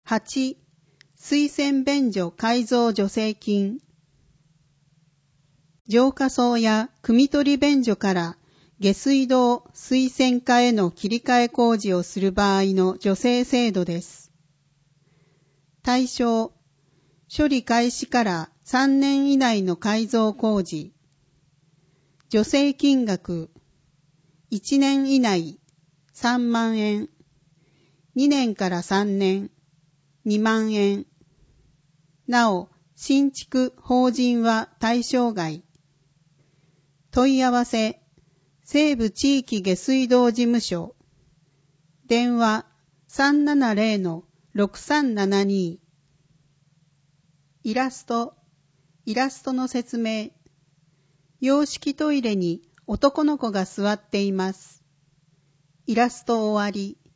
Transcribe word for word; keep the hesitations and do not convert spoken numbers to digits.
はち、水洗便所改造助成金。浄化槽や汲み取り便所から下水道水洗化への切り替え工事をする場合の助成制度です。対象、処理開始からさんねん以内の改造工事。助成金額、いちねん以内さんまんえん、にねんからさんねんにまんえん。なお、新築法人は対象外。問い合わせ、西部地域下水道事務所。電話 さんななゼロのろくさんななに。イラスト、イラストの説明。洋式トイレに男の子が座っています。イラスト終わり。